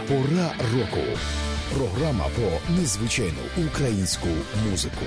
Пора року. Програма про незвичайну українську музику.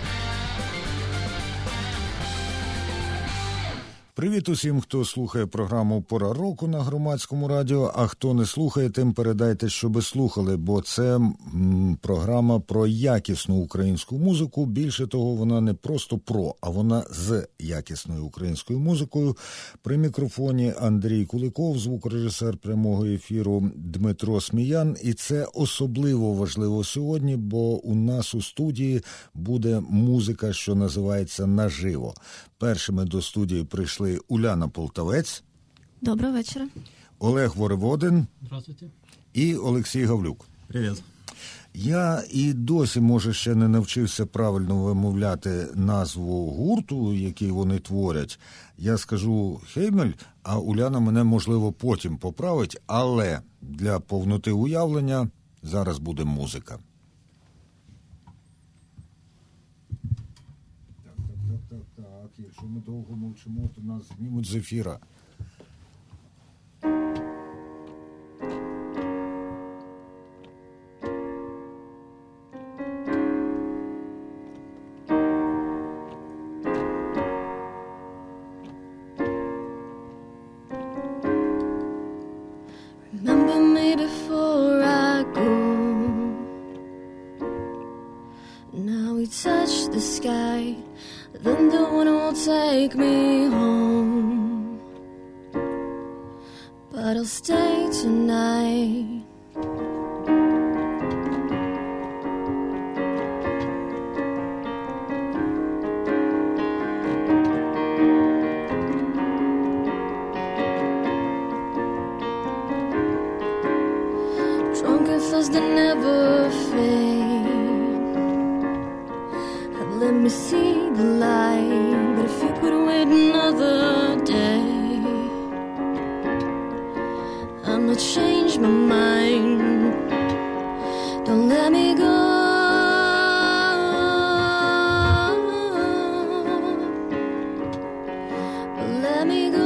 Привіт усім, хто слухає програму «Пора року» на Громадському радіо, а хто не слухає, тим передайте, щоби слухали, бо це програма про якісну українську музику. Більше того, вона не просто про, а вона з якісною українською музикою. При мікрофоні Андрій Куликов, звукорежисер прямого ефіру Дмитро Сміян. І це особливо важливо сьогодні, бо у нас у студії буде музика, що називається «Наживо». Першими до студії прийшли Уляна Полтавець. Доброго вечора. Олег Воєводин. Здравствуйте. І Олексій Гавлюк. Привіт. Я і досі, може, ще не навчився правильно вимовляти назву гурту, який вони творять. Я скажу «Хеймель», а Уляна мене, можливо, потім поправить, але для повноти уявлення зараз буде музика. Так, якщо ми довго мовчимо, то нас знімуть з ефіра. Remember me before I go. Now we touch the sky. Then the one will take me home. But I'll stay tonight. Drunken thoughts that never fade have let me see the light. But if you could wait another day, I'ma change my mind. Don't let me go. Let me go.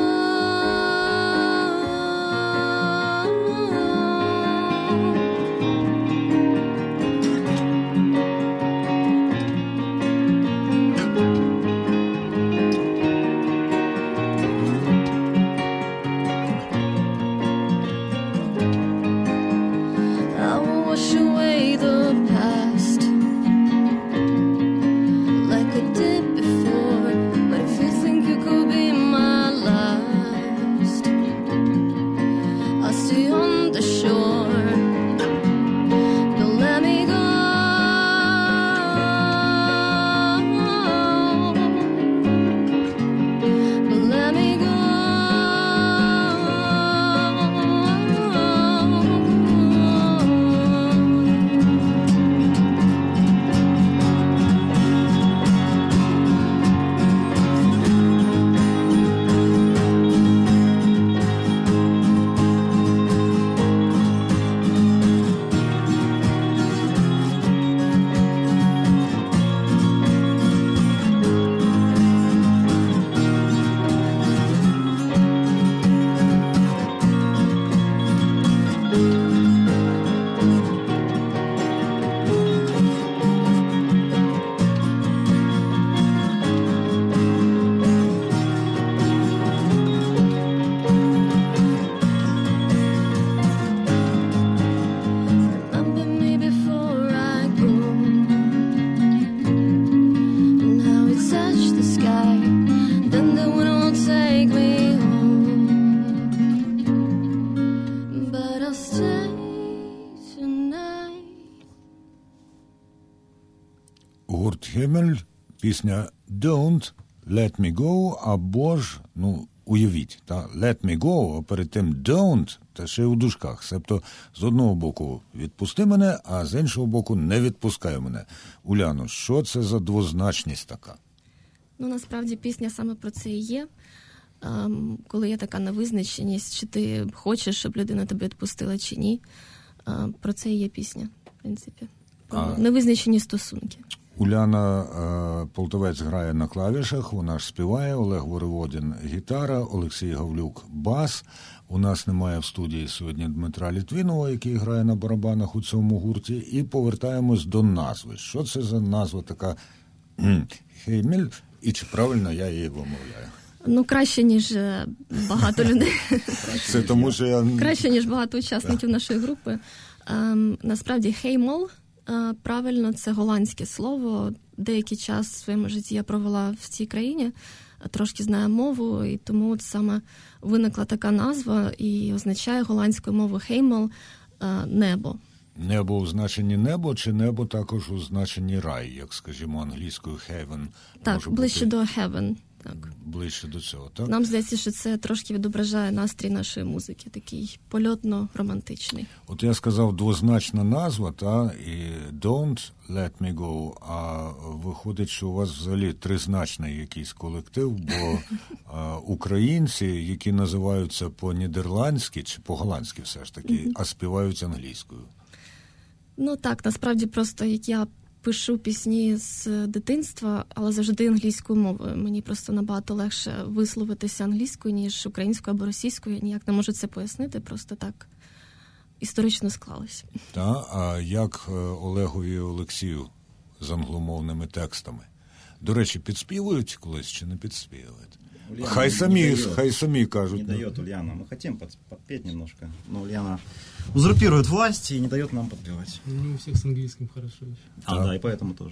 Гурт «Хеймель», пісня «Don't let me go», або ж, уявіть, «let me go», а перед тим «don't», та ще й у дужках. Себто, з одного боку відпусти мене, а з іншого боку не відпускай мене. Уляно, що це за двозначність така? Насправді пісня саме про це і є. Коли є така невизначеність, чи ти хочеш, щоб людина тебе відпустила, чи ні. Про це і є пісня, в принципі. Про невизначені стосунки. Уляна Полтавець грає на клавішах, вона ж співає, Олег Воєводин – гітара, Олексій Гавлюк – бас. У нас немає в студії сьогодні Дмитра Літвінова, який грає на барабанах у цьому гурті. І повертаємось до назви. Що це за назва така Хеймель? І чи правильно я її вимовляю? Ну, краще, ніж багато людей. Це тому, що я... Краще, ніж багато учасників нашої групи. Насправді, Хеймел, правильно, це голландське слово. Деякий час в своєму житті я провела в цій країні, трошки знаю мову, і тому от саме виникла така назва і означає голландською мовою Хеймел небо. Небо у значенні небо, чи небо також у значенні рай, як, скажімо, англійською heaven? Так, ближче до heaven. Так. Ближче до цього, так? Нам здається, що це трошки відображає настрій нашої музики, такий польотно-романтичний. От я сказав двозначна назва, і Don't Let Me Go, а виходить, що у вас взагалі тризначний якийсь колектив, бо українці, які називаються по-нідерландськи, чи по-голландськи все ж таки, а співають англійською. Ну так, насправді просто як я пишу пісні з дитинства, але завжди англійською мовою. Мені просто набагато легше висловитися англійською, ніж українською або російською. Я ніяк не можу це пояснити, просто так історично склалось. А як Олегові і Олексію з англомовними текстами? До речі, підспівують колись чи не підспівують? Хай самі кажуть. Не дает Ульяна. Мы хотим подпеть немножко, но Ульяна узурпирует власть и не дает нам подпевать. Не у всех с английским хорошо еще. Да, и поэтому тоже.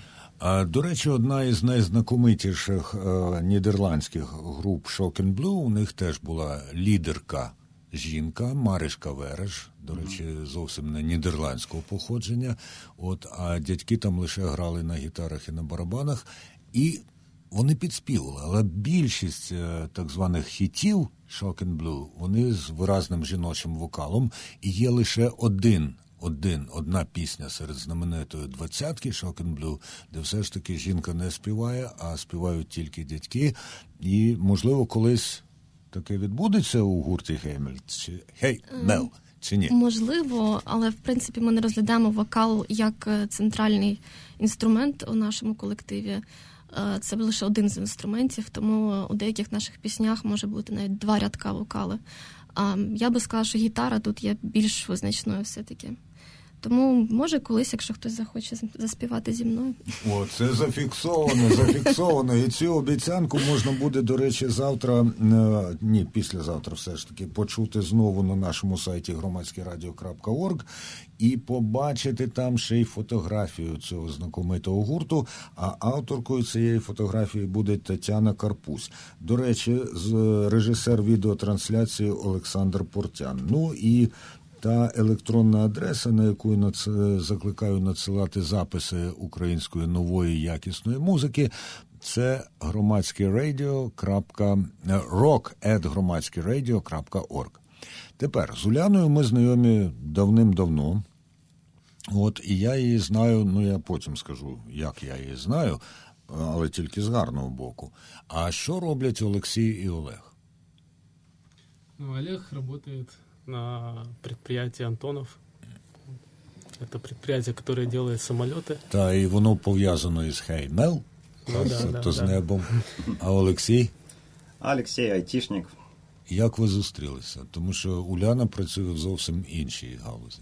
До речі, одна із найзнакомитіших нідерландських груп Shock and Blue, у них теж була лідерка жінка, Маришка Вереш, до речі, зовсім не нідерландського походження, а дядьки там лише грали на гітарах і на барабанах, і вони підспівали, але більшість так званих хітів Shock and Blue, вони з виразним жіночим вокалом, і є лише одна пісня серед знаменитої двадцятки Shock and Blue, де все ж таки жінка не співає, а співають тільки дядьки. І, можливо, колись таке відбудеться у гурті Хеймел, чи ні? Можливо, але, в принципі, ми не розглядаємо вокал як центральний інструмент у нашому колективі. Це лише один з інструментів, тому у деяких наших піснях може бути навіть 2 рядка вокали. Я би сказала, що гітара тут є більш визначною все-таки. Тому, може, колись, якщо хтось захоче заспівати зі мною. О, це зафіксовано. І цю обіцянку можна буде, до речі, післязавтра все ж таки, почути знову на нашому сайті громадськерадіо.орг і побачити там ще й фотографію цього знакомитого гурту, а авторкою цієї фотографії буде Тетяна Карпусь. До речі, режисер відеотрансляції Олександр Портян. Ну і та електронна адреса, на яку закликаю надсилати записи української нової якісної музики, це rock@громадськерадіо.org. Тепер, з Уляною ми знайомі давним-давно. І я її знаю, я потім скажу, як я її знаю, але тільки з гарного боку. А що роблять Олексій і Олег? Олег працює на предприятии Антонов. Это предприятие, которое делает самолеты. Та, і воно пов'язано із Хеймел, тобто з небом. А Олексій? Олексій айтішник. Як ви зустрілися? Тому що Уляна працює в зовсім іншій галузі.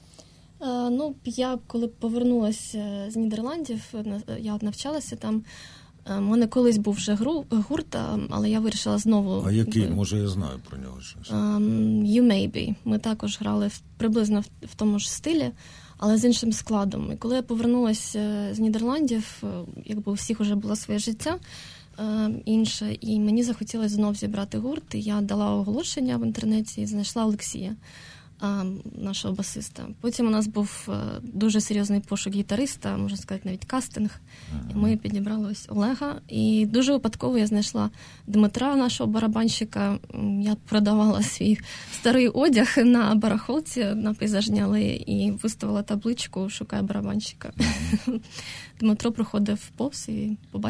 Я коли повернулася з Нідерландів, я навчалася там. У мене колись був вже гурт, але я вирішила знову... А який? Може, я знаю про нього щось. You Maybe. Ми також грали приблизно в тому ж стилі, але з іншим складом. І коли я повернулася з Нідерландів, якби у всіх вже було своє життя інше, і мені захотілося знов зібрати гурт, і я дала оголошення в інтернеті і знайшла Олексія, нашого басиста. Потім у нас був дуже серйозний пошук гітариста, можна сказати, навіть кастинг. І ми підібрали ось Олега. І дуже випадково я знайшла Дмитра, нашого барабанщика. Я продавала свій старий одяг на барахолці на Пейзажній алеї і виставила табличку «Шукаю барабанщика». Дмитро проходив повз і побачив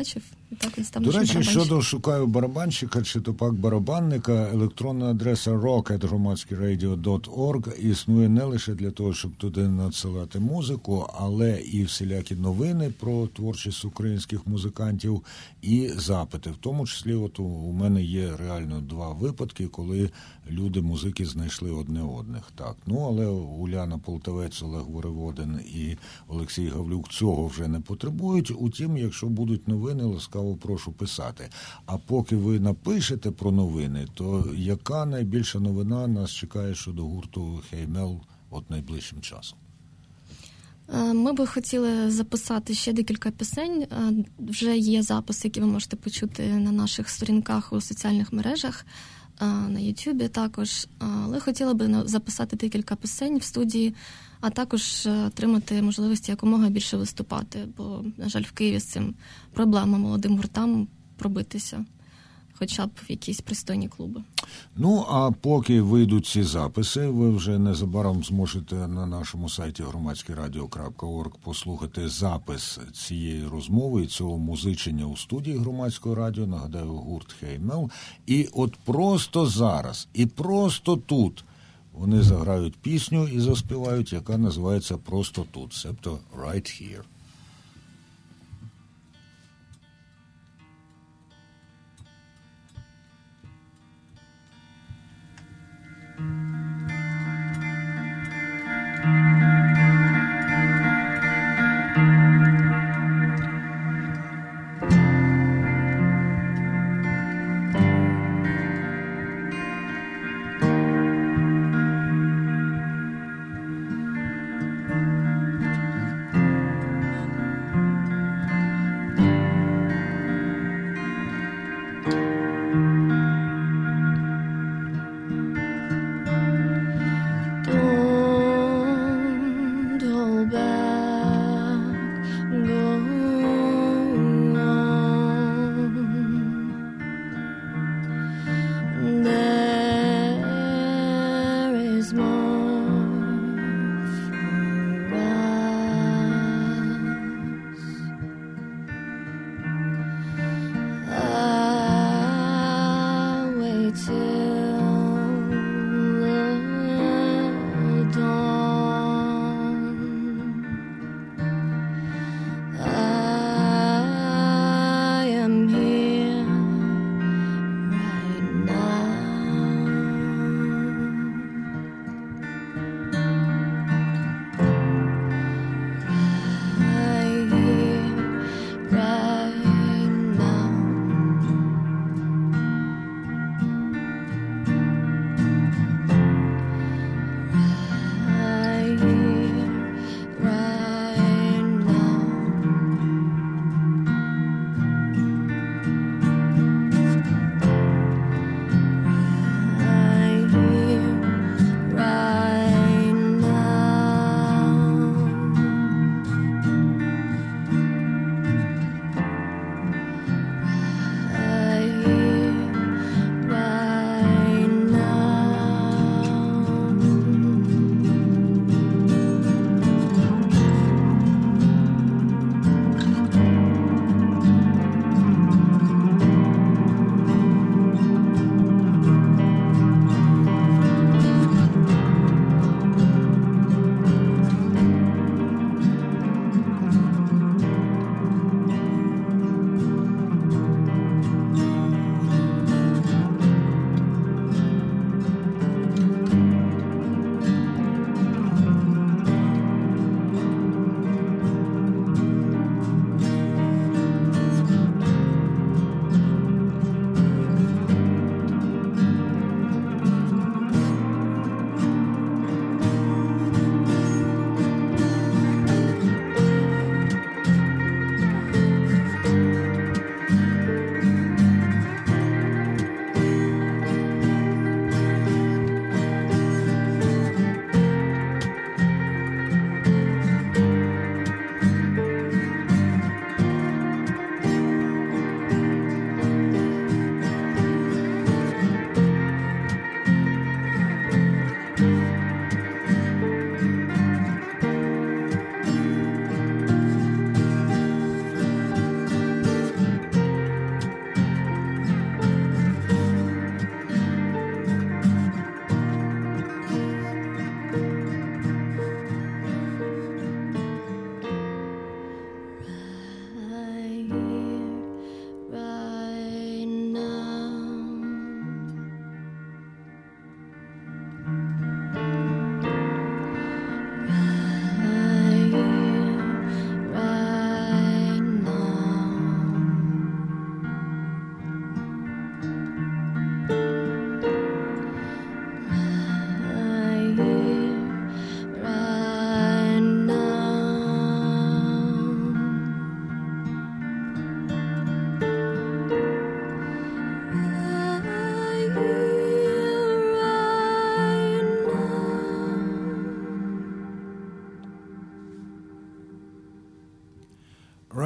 І так він став До нашим речі, барабанщиком. щодо «Шукаю барабанщика» чи то пак барабанника, електронна адреса rock@громадськерадіо.org існує не лише для того, щоб туди надсилати музику, але і всілякі новини про творчість українських музикантів і запити. В тому числі от у мене є реально 2 випадки, коли люди, музики, знайшли одне одних. Так, але Уляна Полтавець, Олег Воєводин і Олексій Гавлюк цього вже не потребують. Утім, якщо будуть новини, ласкаво прошу писати. А поки ви напишете про новини, то яка найбільша новина нас чекає щодо гурту «Хеймел» от найближчим часом? Ми би хотіли записати ще декілька пісень. Вже є записи, які ви можете почути на наших сторінках у соціальних мережах, на Ютубі також. Але хотіли би записати декілька пісень в студії, а також отримати можливості якомога більше виступати, бо, на жаль, в Києві з цим проблема молодим гуртам пробитися хоча б в якісь пристойні клуби. А поки вийдуть ці записи, ви вже незабаром зможете на нашому сайті громадськерадіо.org послухати запис цієї розмови і цього музичення у студії Громадського радіо. Нагадаю, гурт «Хеймел». І от просто зараз, і просто тут вони заграють пісню і заспівають, яка називається «Просто тут», себто «Right Here».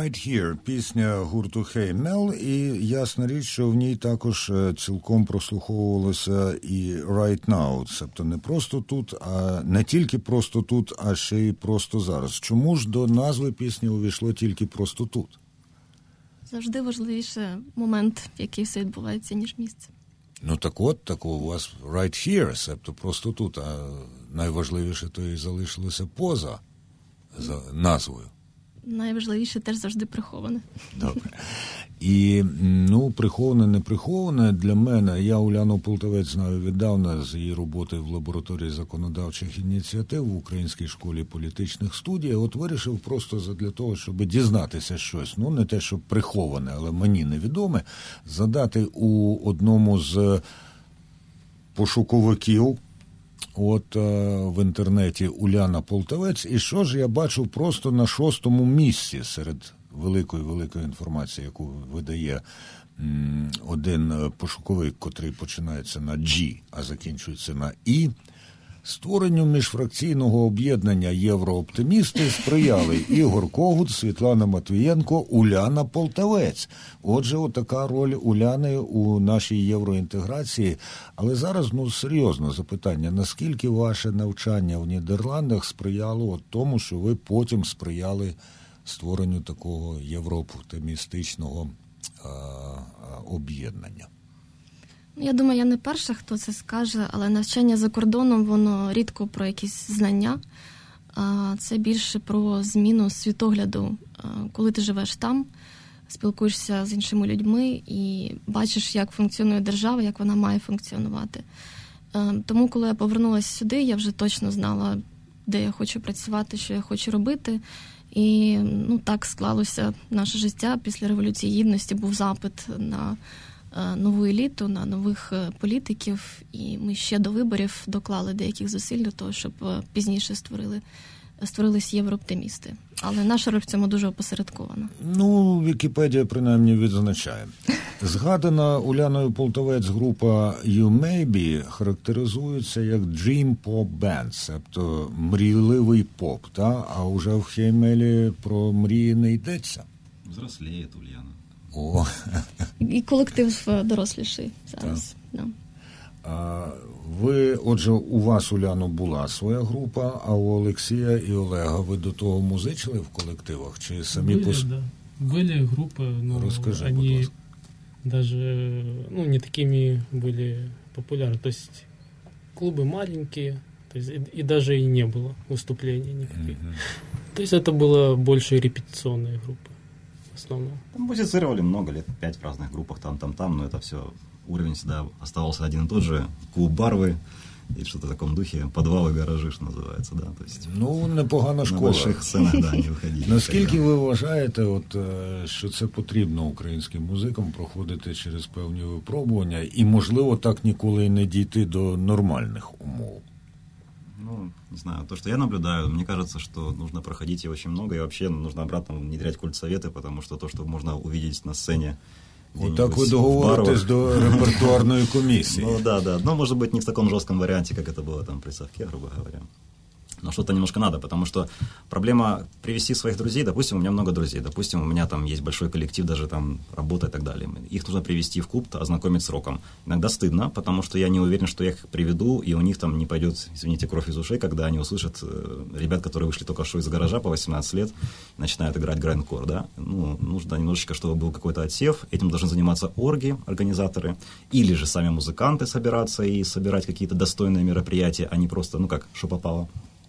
Right Here, пісня гурту Hey Mel, і ясна річ, що в ній також цілком прослуховувалося і Right Now, тобто не просто тут, а не тільки просто тут, а ще й просто зараз. Чому ж до назви пісні увійшло тільки просто тут? Завжди важливіше момент, в який все відбувається, ніж місце. Ну так у вас Right Here, тобто просто тут, а найважливіше то і залишилося поза за назвою. Найважливіше теж завжди приховане. Добре. І, приховане, не приховане для мене, я Уляну Полтавець знаю віддавна з її роботи в лабораторії законодавчих ініціатив в Українській школі політичних студій. От вирішив просто для того, щоб дізнатися щось, не те, що приховане, але мені невідоме, задати у одному з пошуковиків в інтернеті Уляна Полтавець, і що ж я бачу просто на 6-му місці серед великої інформації, яку видає один пошуковик, котрий починається на G, а закінчується на І. Створенню міжфракційного об'єднання «Єврооптимісти» сприяли Ігор Когут, Світлана Матвієнко, Уляна Полтавець. Отже, отака роль Уляни у нашій євроінтеграції. Але зараз, серйозно запитання, наскільки ваше навчання в Нідерландах сприяло тому, що ви потім сприяли створенню такого єврооптимістичного об'єднання? Я думаю, я не перша, хто це скаже, але навчання за кордоном, воно рідко про якісь знання. Це більше про зміну світогляду. Коли ти живеш там, спілкуєшся з іншими людьми і бачиш, як функціонує держава, як вона має функціонувати. Тому, коли я повернулася сюди, я вже точно знала, де я хочу працювати, що я хочу робити. І так склалося наше життя. Після Революції Гідності був запит на нову еліту, на нових політиків, і ми ще до виборів доклали деяких зусиль до того, щоб пізніше створились єврооптимісти. Але наша роль в цьому дуже опосередкована. Вікіпедія принаймні відзначає. Згадана Уляною Полтавець група You Maybe характеризується як Dream Pop Band, тобто мрійливий поп, а уже в Хеймелі про мрії не йдеться. Взрослеє Уляна. О. І колектив доросліший зараз. Да. Ви, отже, у вас, Уляно, була своя група, а у Олексія і Олега ви до того музичили в колективах? Чи самі Были группы, но Расскажи, они даже не такими были популярны. То есть клубы маленькие, то есть, и даже и не было выступлений никаких. То есть это было больше репетиционные группы в основном. Там музицировали много лет, 5 в разных группах, там, но это все, уровень всегда оставался один и тот же. Клуб-барвы и что-то в таком духе, подвалы, гаражи, что называется, да. То есть, непогана школа. На больших сценах, не виходили. Наскільки ви вважаєте, що це потрібно українським музикам проходити через певні випробування і, можливо, так ніколи і не дійти до нормальних умов? Не знаю, то, что я наблюдаю, мне кажется, что нужно проходить и очень много, и вообще нужно обратно внедрять культсоветы, потому что то, что можно увидеть на сцене. Так ви договоритесь до репертуарної комісії. Да. Может быть, не в таком жестком варианте, как это было там при совке, грубо говоря. Но что-то немножко надо, потому что проблема привести своих друзей, допустим, у меня много друзей, допустим, у меня там есть большой коллектив, даже там работа и так далее. Их нужно привести в клуб, ознакомить с роком. Иногда стыдно, потому что я не уверен, что я их приведу, и у них там не пойдет, извините, кровь из ушей, когда они услышат ребят, которые вышли только что из гаража по 18 лет, начинают играть грайндкор, да. Нужно немножечко, чтобы был какой-то отсев, этим должны заниматься орги, организаторы, или же сами музыканты собираться и собирать какие-то достойные мероприятия, а не просто, что попало.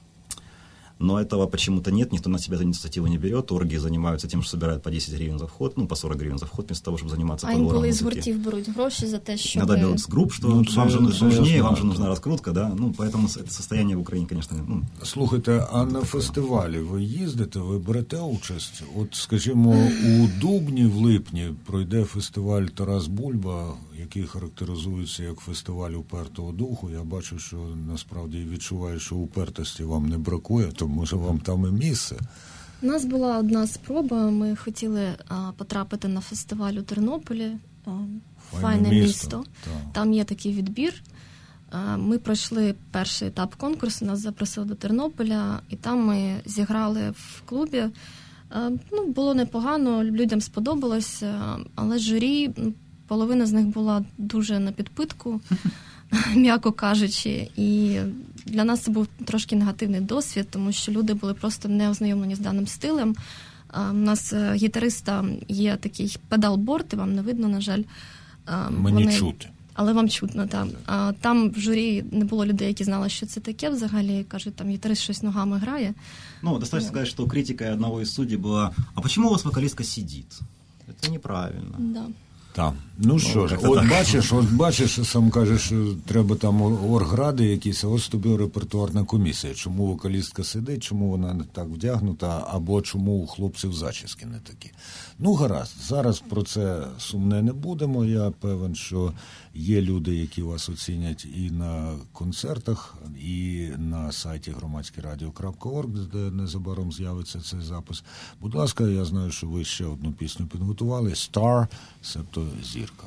Но этого почему-то нет, никто на себя эту инициативу не берет. Орги занимаются тем, что собирают по 10 гривен за вход, по 40 гривен за вход, вместо того, чтобы заниматься подбором музыки. А інколи з гуртів беруть гроші за те, що... Иногда берут с групп, что вам же нужнее, вам же нужна раскрутка, да? Поэтому это состояние в Украине, конечно... Слухайте, а на фестивалі ви їздите, ви берете участь? Скажімо, у Дубні в липні пройде фестиваль Тарас Бульба, який характеризується як фестиваль упертого духу. Я бачу, що насправді відчуваю, що упертості вам не бракує, то може вам там і місце? У нас була одна спроба, ми хотіли потрапити на фестиваль у Тернополі, «Файне місто». Там є такий відбір. Ми пройшли перший етап конкурсу, нас запросили до Тернополя, і там ми зіграли в клубі Було непогано, людям сподобалось, але журі, половина з них була дуже на підпитку, м'яко кажучи, і для нас це був трошки негативний досвід, тому що люди були просто не ознайомлені з даним стилем. У нас гітариста є такий педалборд, і вам не видно, на жаль. Мені чути. Але вам чутно, так. Там в журі не було людей, які знали, що це таке взагалі. Кажуть, там гітарист щось ногами грає. Достаточно сказать, что критика одного из судей была: а почему у вас вокалистка сидит? Это неправильно. Да. Так. Що ж, бачиш, сам кажеш, треба там оргради якісь, а ось тобі репертуарна комісія. Чому вокалістка сидить, чому вона не так вдягнута, або чому у хлопців зачіски не такі. Гаразд, зараз про це сумне не будемо. Я певен, що є люди, які вас оцінять і на концертах, і на сайті громадськерадіо.орг, де незабаром з'явиться цей запис. Будь ласка, я знаю, що ви ще одну пісню підготували. Star, себто зірка.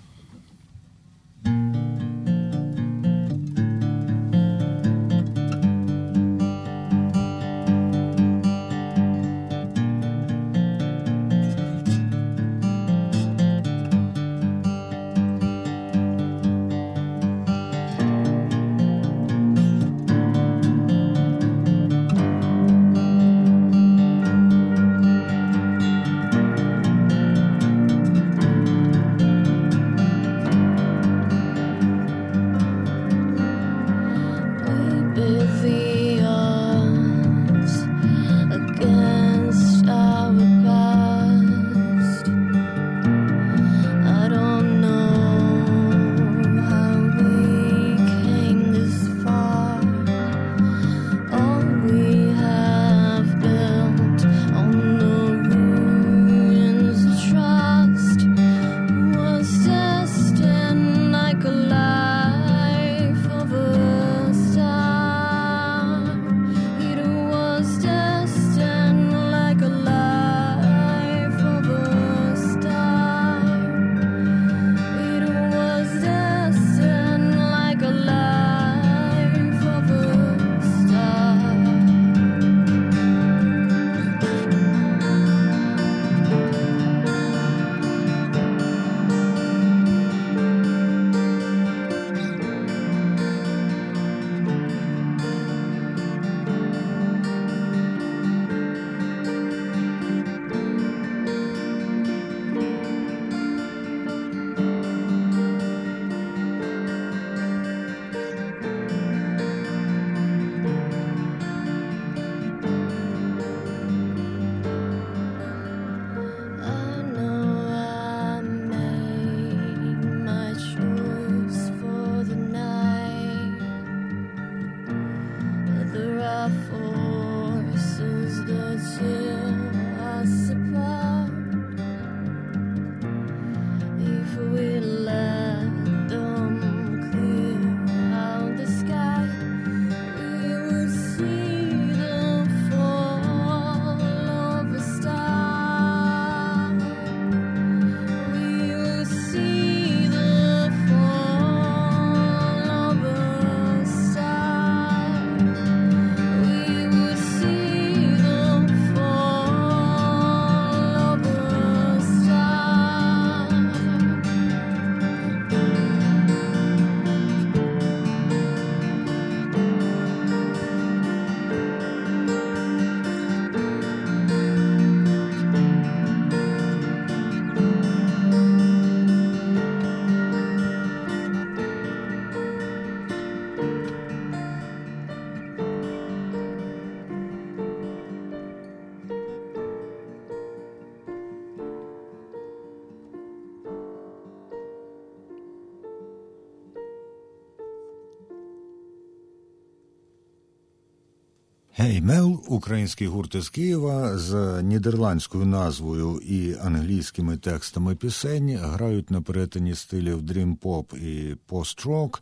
Hey Mel, український гурт із Києва з нідерландською назвою і англійськими текстами пісень, грають на перетині стилів дрім-поп і пост-рок,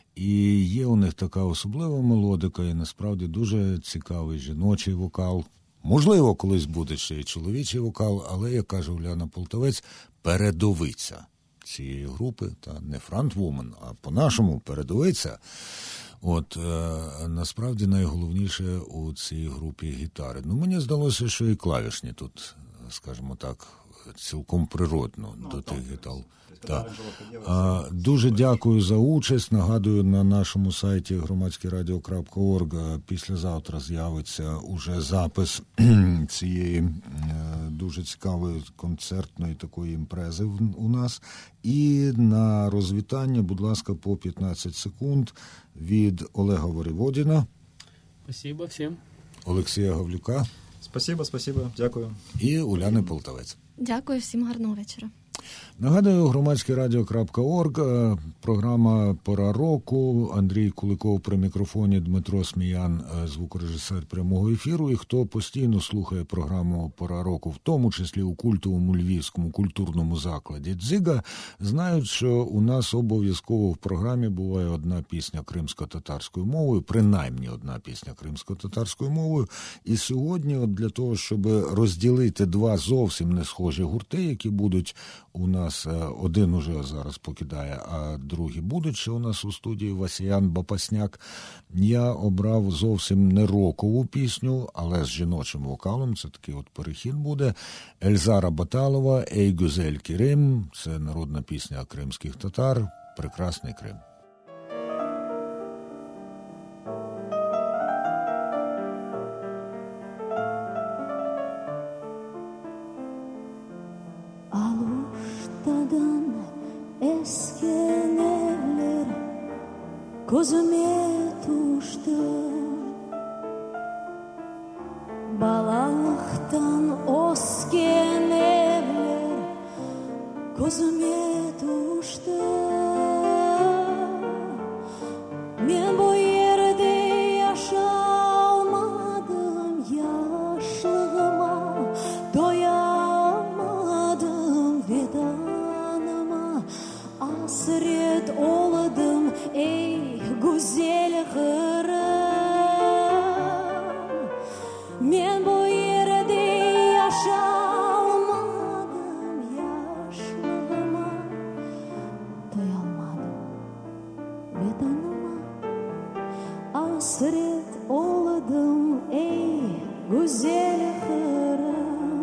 і є у них така особлива мелодика і насправді дуже цікавий жіночий вокал. Можливо, колись буде ще й чоловічий вокал, але, як каже Уляна Полтавець, передовиця цієї групи, та не фронтвумен, а по-нашому передовиця. От, насправді найголовніше у цій групі гітари. Ну, мені здалося, що і клавішні тут, скажімо так, цілком природно до тих гітар. Так. Дуже дякую за участь. Нагадую, на нашому сайті громадськерадіо.орг післязавтра з'явиться уже запис цієї дуже цікавої концертної такої імпрези у нас. І на розвітання, будь ласка, по 15 секунд від Олега Воєводіна. Спасибо всім. Олексія Гавлюка. Спасибо, дякую. І Уляни Полтавець. Дякую, всім гарного вечора. Нагадую, громадськерадіо.орг, програма «Пора року», Андрій Куликов при мікрофоні, Дмитро Сміян, звукорежисер прямого ефіру. І хто постійно слухає програму «Пора року», в тому числі у культовому львівському культурному закладі «Дзига», знають, що у нас обов'язково в програмі буває одна пісня кримсько-татарською мовою, принаймні одна пісня кримсько-татарською мовою. І сьогодні, от для того, щоб розділити два зовсім не схожі гурти, які будуть у нас, один уже зараз покидає, а другі будуть ще у нас у студії, Васян Бапасняк, я обрав зовсім не рокову пісню, але з жіночим вокалом, це такий от перехід буде. Ельзара Баталова, «Ей Гюзель Керим», це народна пісня кримських татар, «Прекрасний Крим». Esken eller gözüme tuştu, balaktan osken eller gözüme tuştu. Men bu yerde yaşamadım, yaşlığıma doyamadım vedanıma. Hasret oldum ey güzel Kırım. Men bu yerde yaşamadım, yaşlığıma doyamadım vedanıma. Hasret oldum ey güzel Kırım.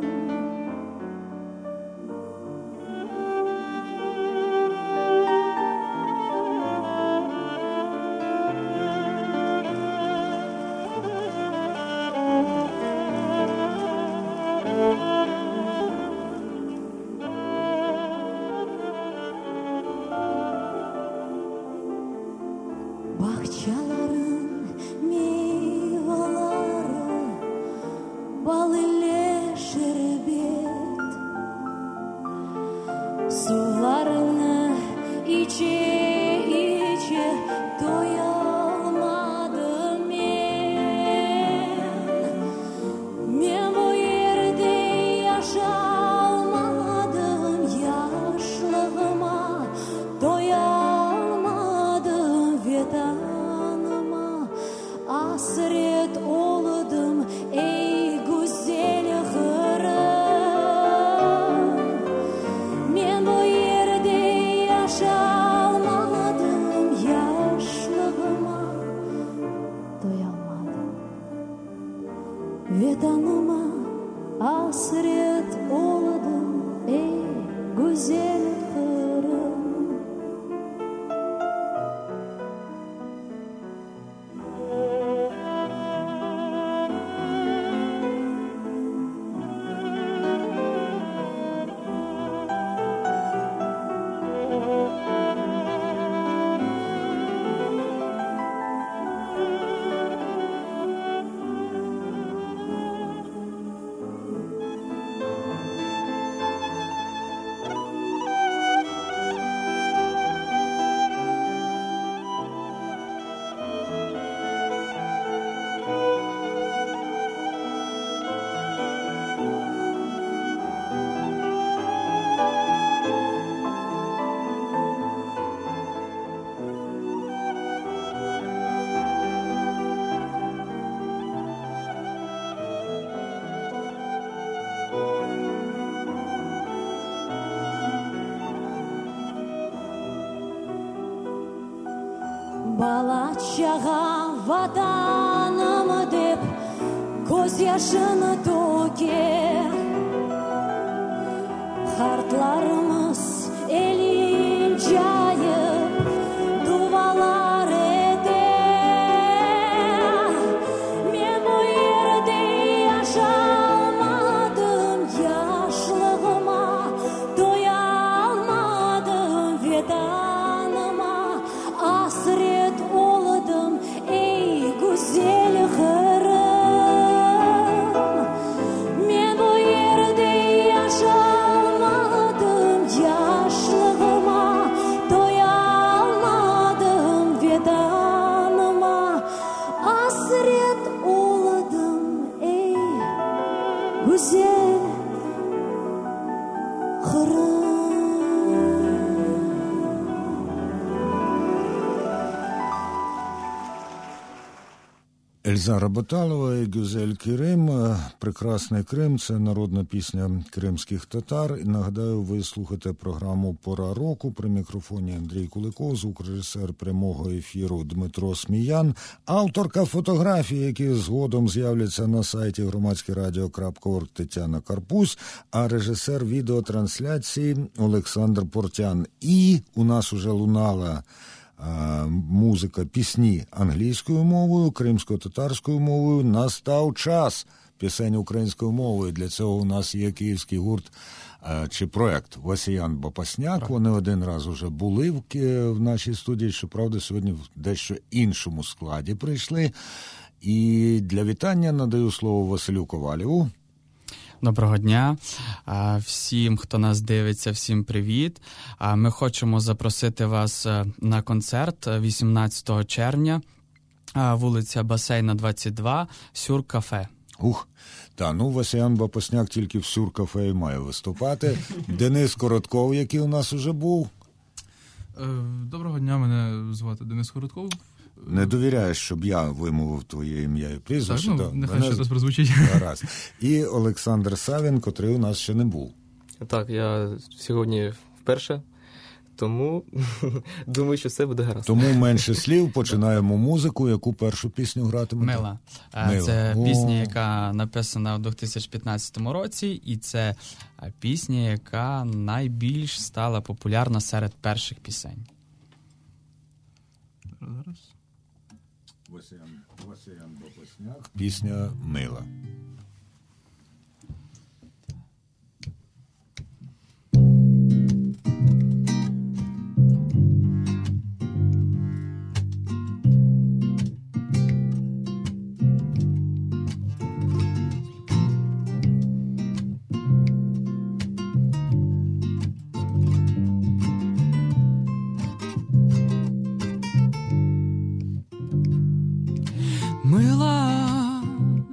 Bahçelerin meyveleri, bal ile şerbet, sularını içe içe doyamadım men bu yerde yaşamadım, yaşlığıma doyamadım vedanıma. Hasret oldum ey güzel Kırım. Men bu yerde yaşamadım, yaşlığıma doyamadım vedanıma. Hasret oldum ey güzel Kırım. жаған ватаным деп көз яшын төгер. Қартларымыз елін жайып дұғалар етер. Мен бұл ерде yaşamadım, yaşlığıma doyamadım, vedanıma hasret oldum ey güzel Kırım. Men bu yerde yaşamadım, yaşlığıma doyamadım, vedanıma hasret oldum ey güzel Kırım. Ельзара Баталова і Гюзель Керим. Прекрасний Крим – це народна пісня кримських татар. І нагадаю, ви слухаєте програму «Пора року». При мікрофоні Андрій Куликов, звукорежисер прямого ефіру Дмитро Сміян, авторка фотографій, які згодом з'являться на сайті громадськерадіо.орг Тетяна Карпусь, а режисер відеотрансляції Олександр Портян. І у нас уже лунала музика, пісні англійською мовою, кримсько-татарською мовою. Настав час пісень українською мовою. Для цього у нас є київський гурт чи проект Васян Бапасняк. Вони один раз уже були в нашій студії, щоправда, сьогодні в дещо іншому складі прийшли. І для вітання надаю слово Василю Ковалєву. Доброго дня. Всім, хто нас дивиться, всім привіт. Ми хочемо запросити вас на концерт 18 червня, вулиця Басейна, 22, Сюр-кафе. Васян Бапасняк тільки в Сюр-кафе і має виступати. Денис Коротков, який у нас уже був. Доброго дня, мене звати Денис Коротков. Не довіряєш, щоб я вимовив твоє ім'я і прізвище? Так, нехай ще раз прозвучить. Гаразд. І Олександр Савін, котрий у нас ще не був. Так, я сьогодні вперше, тому думаю, що все буде гаразд. Тому менше слів, починаємо музику. Яку першу пісню гратимете? Мила. Це пісня, яка написана у 2015 році, і це пісня, яка найбільш стала популярна серед перших пісень. Зараз. Васян Бапасняк, пісня «Мила». Мила,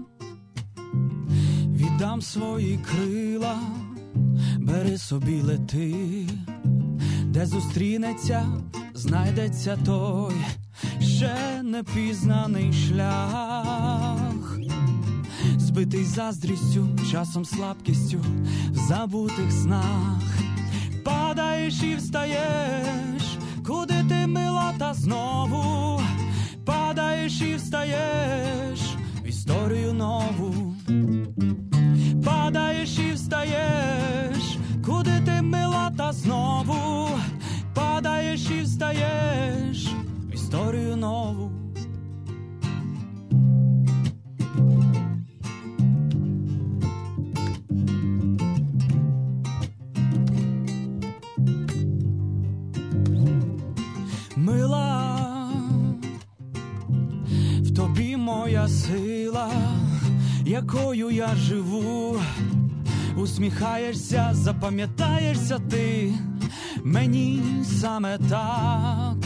віддам свої крила, бери собі лети, де зустрінеться, знайдеться той ще непізнаний шлях, збитий заздрістю, часом слабкістю, в забутих снах. Падаєш і встаєш, куди ти, мила, та знову падаєш і встаєш в історію нову. Падаєш і встаєш, куди ти, мила, та знову падаєш і встаєш в історію нову. Мила, в тобі моя сила, якою я живу. Усміхаєшся, запам'ятаєшся ти мені саме так.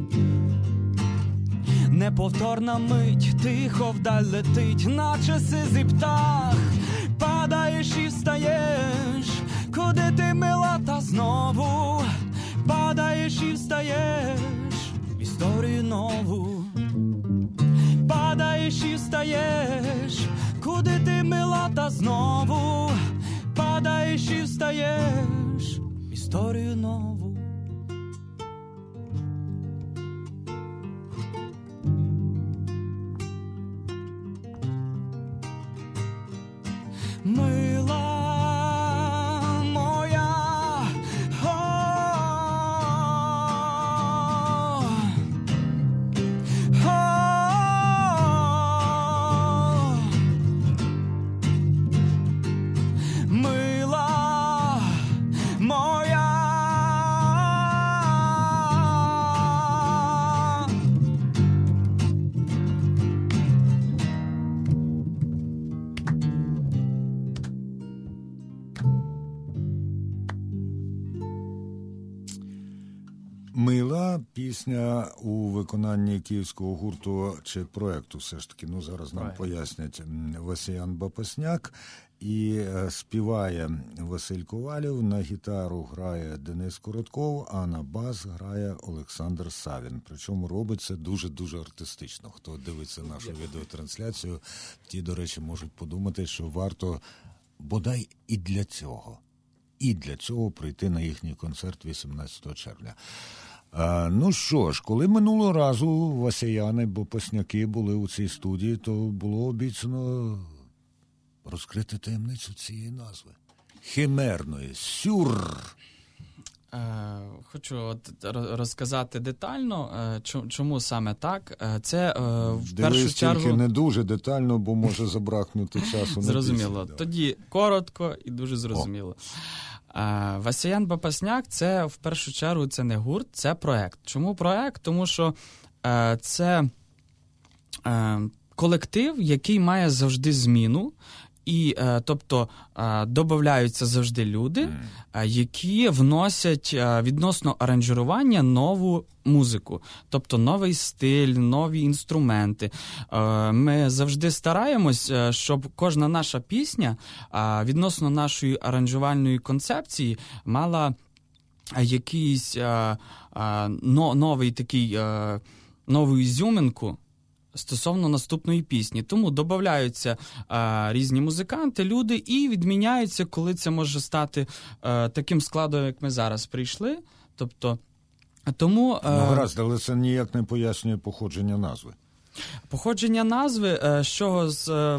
Неповторна мить, тихо вдаль летить, наче сизий птах. Падаєш і встаєш, куди ти, мила, та знову падаєш і встаєш в історію нову. Падаєш і встаєш, куди ти, мила, та знову падаєш і встаєш в історію нову. Мила пісня у виконанні київського гурту чи проєкту, все ж таки, зараз нам пояснять, Васян Бапасняк, і співає Василь Ковалів, на гітару грає Денис Коротков, а на бас грає Олександр Савін. Причому робить це дуже-дуже артистично. Хто дивиться нашу відеотрансляцію, ті, до речі, можуть подумати, що варто бодай і для цього прийти на їхній концерт 18 червня. Ну що ж, коли минулого разу Васяяни, Бапасняки були у цій студії, то було обіцяно розкрити таємницю цієї назви. Химерної, сюр. Хочу розказати детально, чому саме так. Це в Дивись, першу чергу... тільки не дуже детально, бо може забракнути часу. Зрозуміло. На Тоді коротко і дуже зрозуміло. Васян Бапасняк – це в першу чергу це не гурт, це проект. Чому проект? Тому що це колектив, який має завжди зміну. І, тобто, додаються завжди люди, які вносять відносно аранжування нову музику, тобто новий стиль, нові інструменти. Ми завжди стараємось, щоб кожна наша пісня відносно нашої аранжувальної концепції мала якийсь новий такий, нову ізюминку стосовно наступної пісні. Тому додаються різні музиканти, люди, і відміняються, коли це може стати таким складом, як ми зараз прийшли. Тобто, тому... гаразд, але це ніяк не пояснює походження назви. Походження назви, з чого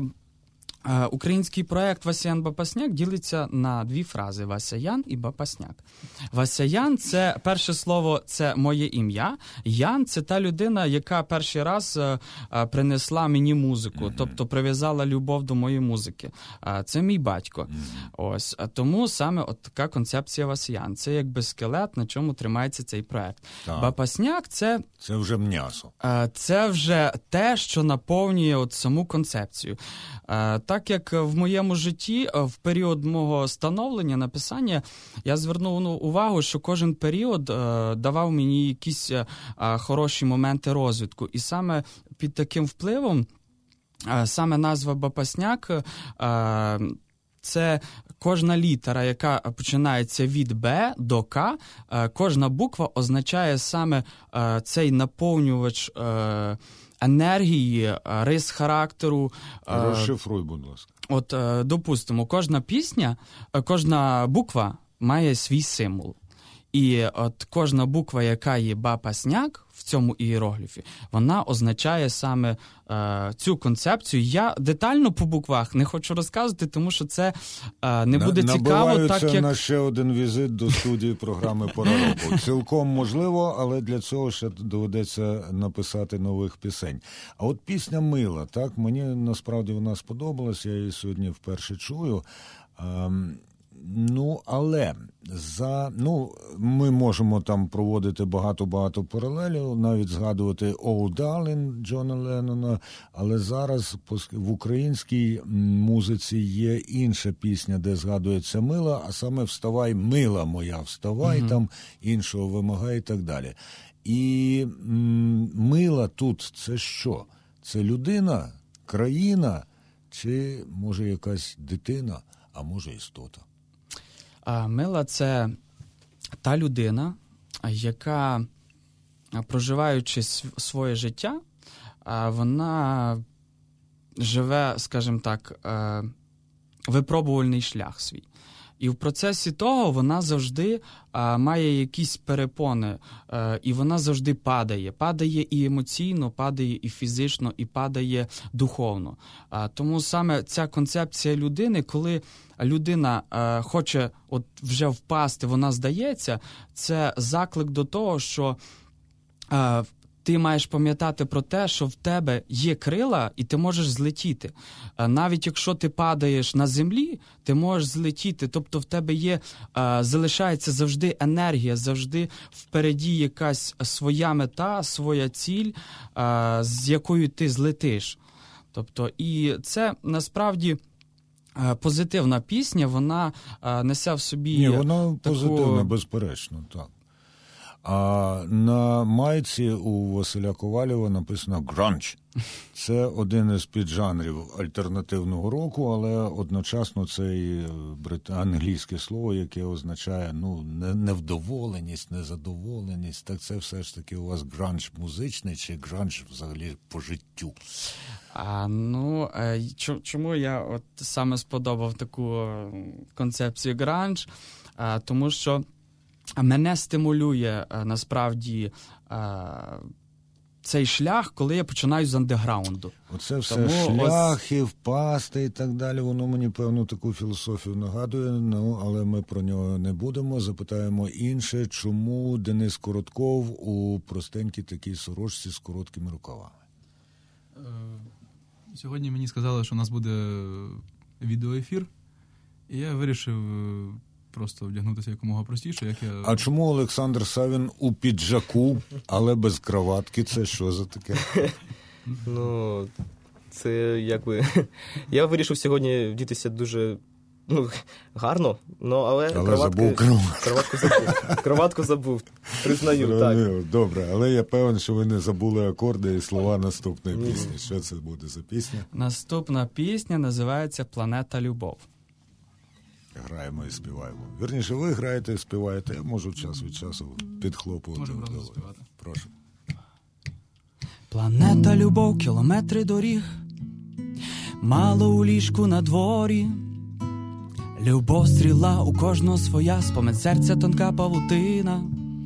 український проєкт Васян Бапасняк ділиться на дві фрази: Васяян і Бапасняк. Васяян – це перше слово, це моє ім'я. Ян – це та людина, яка перший раз принесла мені музику, тобто прив'язала любов до моєї музики. Це мій батько. Ось. Тому саме от така концепція Васяян. Це якби скелет, на чому тримається цей проєкт. Бапасняк – це вже м'ясо. Це вже те, що наповнює от саму концепцію. Так як в моєму житті, в період мого становлення, написання, я звернув увагу, що кожен період давав мені якісь хороші моменти розвитку. І саме під таким впливом, саме назва Бапасняк – це кожна літера, яка починається від Б до К, кожна буква означає саме цей наповнювач енергії, рис характеру. Розшифруй, будь ласка. От, допустимо, кожна пісня, кожна буква має свій символ. І от кожна буква, яка є Бапасняк в цьому ієрогліфі, вона означає саме цю концепцію. Я детально по буквах не хочу розказувати, тому що це не буде цікаво. Так як... на ще один візит до студії програми «Пора року». Цілком можливо, але для цього ще доведеться написати нових пісень. А от пісня «Мила», так, мені насправді вона сподобалась, я її сьогодні вперше чую. Але ми можемо там проводити багато паралелів, навіть згадувати «Oh, Darling» Джона Леннона, але зараз в українській музиці є інша пісня, де згадується «Мила», а саме «Вставай, мила моя, вставай», там іншого вимагай і так далі. І «Мила» тут це що? Це людина, країна, чи може якась дитина, а може істота? Мила – це та людина, яка, проживаючи своє життя, вона живе, скажімо так, випробувальний шлях свій. І в процесі того вона завжди має якісь перепони, і вона завжди падає. Падає і емоційно, падає і фізично, і падає духовно. Тому саме ця концепція людини, коли людина хоче от вже впасти, вона здається, це заклик до того, що ти маєш пам'ятати про те, що в тебе є крила, і ти можеш злетіти. Навіть якщо ти падаєш на землі, ти можеш злетіти. Тобто в тебе є, залишається завжди енергія, завжди впереді якась своя мета, своя ціль, з якою ти злетиш. Тобто, і це насправді позитивна пісня, вона несе в собі... Ні, вона позитивна, безперечно, так. А на майці у Василя Ковалєва написано «гранж». Це один із піджанрів альтернативного року, але одночасно це і англійське слово, яке означає невдоволеність, незадоволеність. Так це все ж таки у вас гранж музичний чи гранж взагалі по життю? Чому я от саме сподобав таку концепцію гранж? Тому що мене стимулює насправді цей шлях, коли я починаю з андеграунду. Оце все шляхи, впасти і так далі, воно мені певну таку філософію нагадує, але ми про нього не будемо. Запитаємо інше, чому Денис Коротков у простенькій такій сорочці з короткими рукавами? Сьогодні мені сказали, що у нас буде відеоефір, і я вирішив просто вдягнутися якомога простіше, як я... А чому Олександр Савін у піджаку, але без краватки? Це що за таке? Це якби... Я вирішив сьогодні вдітися дуже гарно, але краватку забув, признаю, так. Добре, але я певен, що ви не забули акорди і слова наступної пісні. Що це буде за пісня? Наступна пісня називається «Планета Любов». Граємо і співаємо. Вірніше, ви граєте і співаєте, я можу час від часу підхлопувати. Можемо разом співати. Прошу. Планета любов, кілометри доріг, мало у ліжку на дворі. Любов стріла, у кожного своя, спомин серця тонка павутина.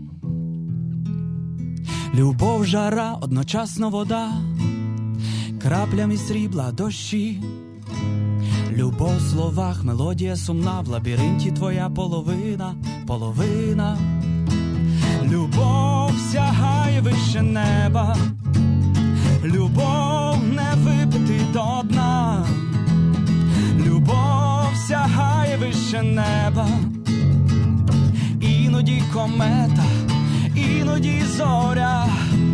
Любов жара, одночасно вода, краплями срібла дощі. Любов в словах, мелодія сумна, в лабіринті твоя половина. Любов сягає вище неба, любов не випити до дна. Любов сягає вище неба, іноді комета, іноді зоря.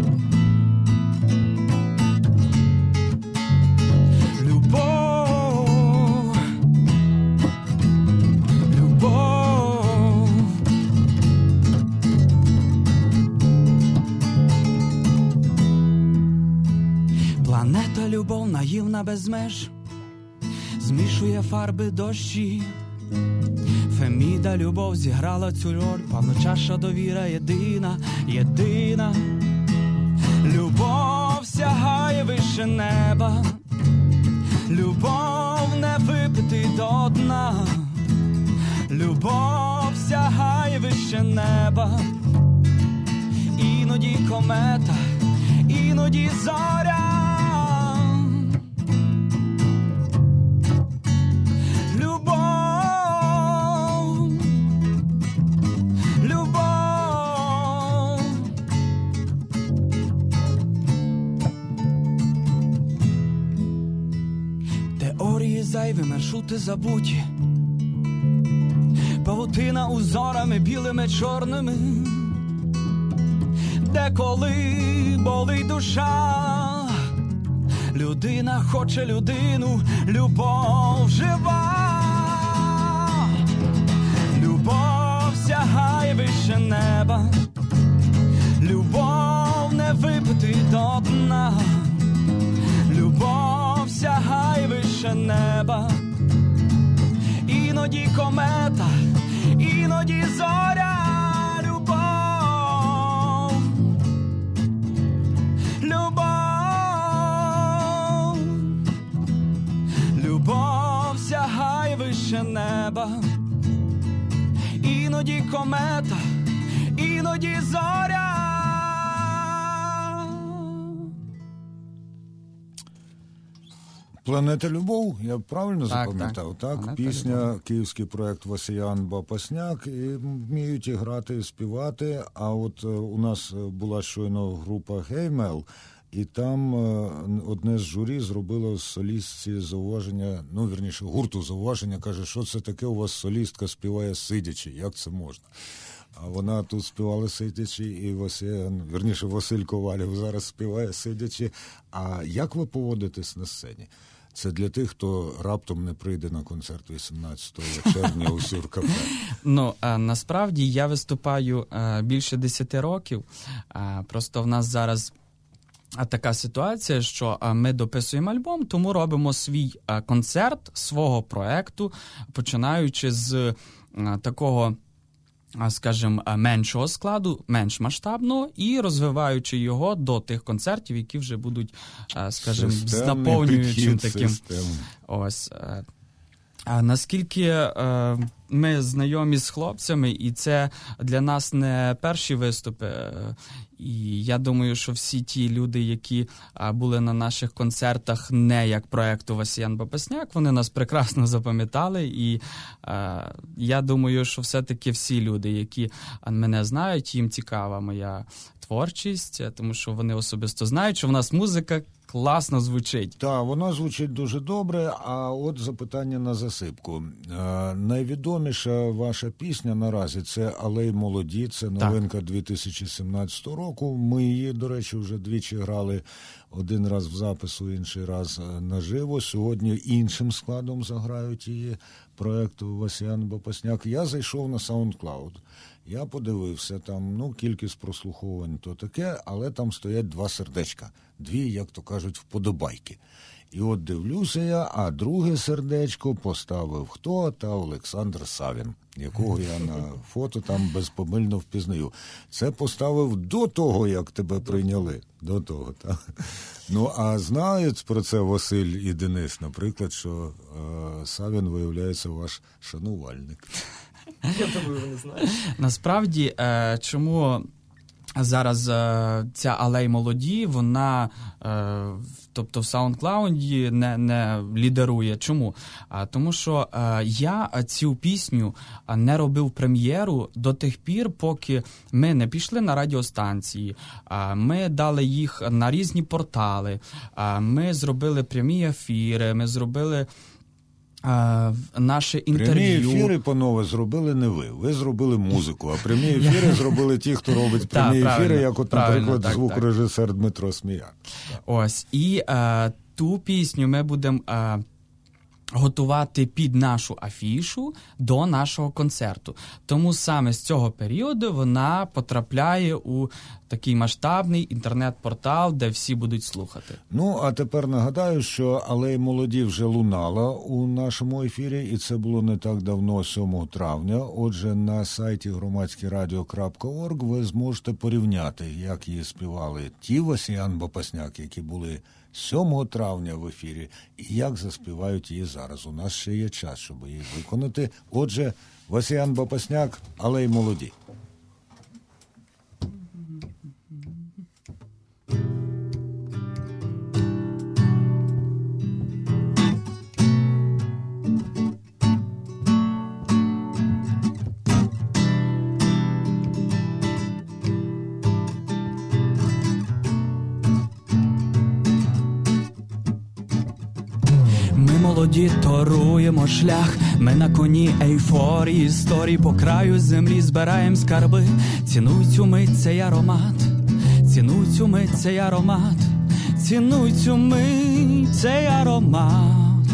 Планета любов наївна без меж, змішує фарби дощі. Феміда любов зіграла цю роль, павночаша довіра єдина. Любов сягає вище неба, любов не випити до дна. Любов сягає вище неба, іноді комета, іноді зоря. Теорії зайві, маршрути забуті, павутина узорами білими, чорними. Деколи болить душа, людина хоче людину, любов жива. Любов сягає вище неба, любов не випити до дна. Любов сягає вище неба, іноді комета, іноді зоря. Любов сягає вище неба, іноді комета, іноді зоря. «Планета Любов», я правильно запам'ятав? Так. Пісня, Любов. київський проект Васян Бапасняк, і вміють і грати, і співати. А от у нас була щойно група «Геймел», і там одне з журі зробило солістці зауваження, гурту зауваження, каже, що це таке, у вас солістка співає сидячи, як це можна? А вона тут співала сидячи, і Василь Ковалів зараз співає сидячи. А як ви поводитесь на сцені? Це для тих, хто раптом не прийде на концерт 18 червня у Сюркафе. Насправді я виступаю більше 10 років. Просто в нас зараз така ситуація, що ми дописуємо альбом, тому робимо свій концерт свого проекту, починаючи з такого, скажімо, меншого складу, менш масштабного, і розвиваючи його до тих концертів, які вже будуть, скажімо, з наповнюючим таким. Ось. Наскільки ми знайомі з хлопцями, і це для нас не перші виступи. І я думаю, що всі ті люди, які були на наших концертах не як проекту Васян Бапасняк, вони нас прекрасно запам'ятали. І я думаю, що все-таки всі люди, які мене знають, їм цікава моя творчість, тому що вони особисто знають, що в нас музика класно звучить. Так, вона звучить дуже добре, а от запитання на засипку. Найвідоміша ваша пісня наразі – це «Алей молоді», це новинка 2017 року. Ми її, до речі, вже двічі грали, один раз в запису, інший раз наживо. Сьогодні іншим складом заграють її проєкту Васян Бапасняк. Я зайшов на SoundCloud. Я подивився, там, кількість прослуховувань то таке, але там стоять 2 сердечка. 2, як то кажуть, вподобайки. І от дивлюся я, а друге сердечко поставив хто? Та Олександр Савін, якого я на фото там безпомильно впізнаю. Це поставив до того, як тебе прийняли. До того, так. А знають про це Василь і Денис, наприклад, що Савін, виявляється, ваш шанувальник. Я думаю, вони знають. Насправді, чому зараз ця «Алей молоді», вона, тобто в SoundCloud не лідерує. Чому? Тому що я цю пісню не робив прем'єру до тих пір, поки ми не пішли на радіостанції. Ми дали їх на різні портали, ми зробили прямі ефіри, ми зробили наше інтерв'ю. Прямі ефіри, панове, зробили не ви. Ви зробили музику, а прямі ефіри зробили ті, хто робить прямі ефіри, як от, наприклад, звукорежисер Дмитро Сміян. Ось. І ту пісню ми будемо готувати під нашу афішу до нашого концерту. Тому саме з цього періоду вона потрапляє у такий масштабний інтернет-портал, де всі будуть слухати. А тепер нагадаю, що «Алей молоді» вже лунала у нашому ефірі, і це було не так давно, 7 травня. Отже, на сайті громадськерадіо.орг ви зможете порівняти, як її співали ті Васян Бапасняк, які були 7 травня в ефірі, і як заспівають її зараз. У нас ще є час, щоб її виконати. Отже, Васян Бапасняк, «Алей молоді». Молоді торуємо шлях, ми на коні ейфорії, історії по краю землі збираєм скарби. Цінуй цю мить, цей аромат, цінуй цю мить, цей аромат, цінуй цю мить, цей аромат.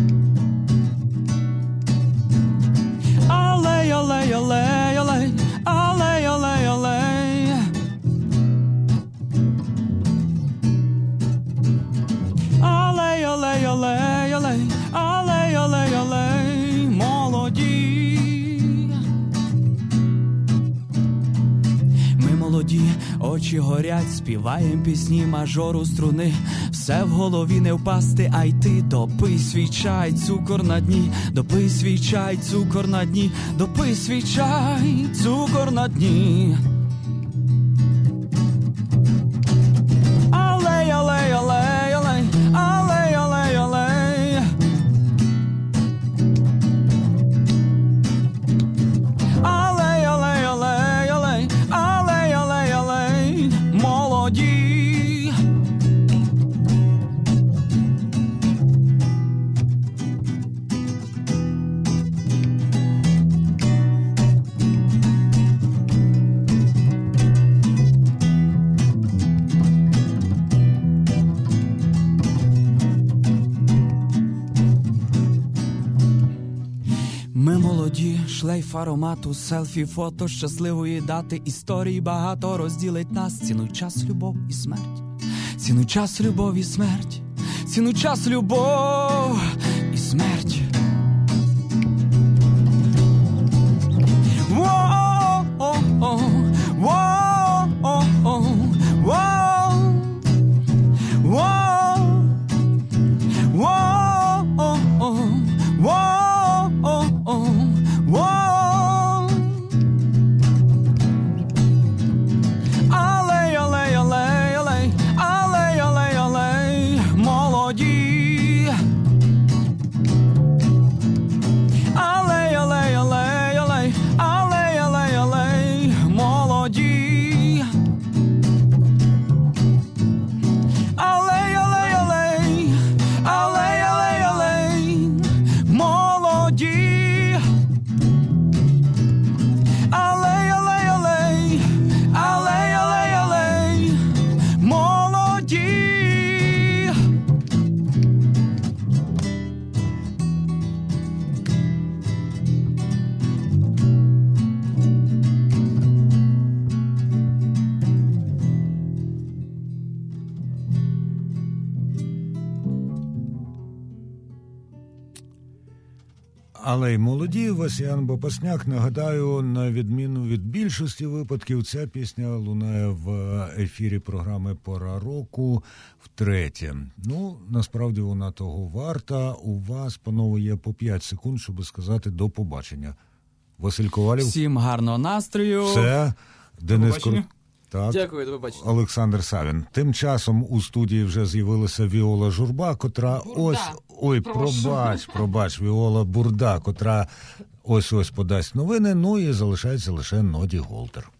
Алей, алей, алей, алей, алей, алей, алей. Алей, алей, алей, алей, алей, алей, алей, молоді. Ми молоді, очі горять, співаєм пісні мажору струни. Все в голові не впасти, а йти. Допий свій чай, цукор на дні. Допий свій чай, цукор на дні. Допий свій чай, цукор на дні. Алей, алей, алей, алей, алей, алей, алей. Алей, алей, алей, алей, алей, алей, алей, молоді. Ми молоді, шлейф аромату, селфі, фото щасливої дати. Історій багато розділить нас. Цінуй час, любов і смерть. Цінуй час, любов і смерть. Цінуй час, любов і смерть. Воу-о-о, воу-о-о, воу, воу, воу-о-о, воу. Алей, алей, алей, алей, алей, алей, алей, молоді. Алей, алей, алей, алей, алей, алей, алей, молоді. Алей, алей, алей, алей, алей, алей, молоді. Алей, алей, алей, алей, алей, алей, молоді. Але й молоді, Васян Бопасняк, нагадаю, на відміну від більшості випадків, ця пісня лунає в ефірі програми «Пора року» втретє. Ну, насправді вона того варта. У вас, панове, є по 5 секунд, щоб сказати до побачення. Василь Ковалів. Всім гарного настрою. Все. Денис побачення. Так. Дякую, до побачення. Олександр Савін. Тим часом у студії вже з'явилася Віола Журба, котра пробач, Віола Бурда, котра ось-ось подасть новини, ну і залишається лише Ноді Голтер.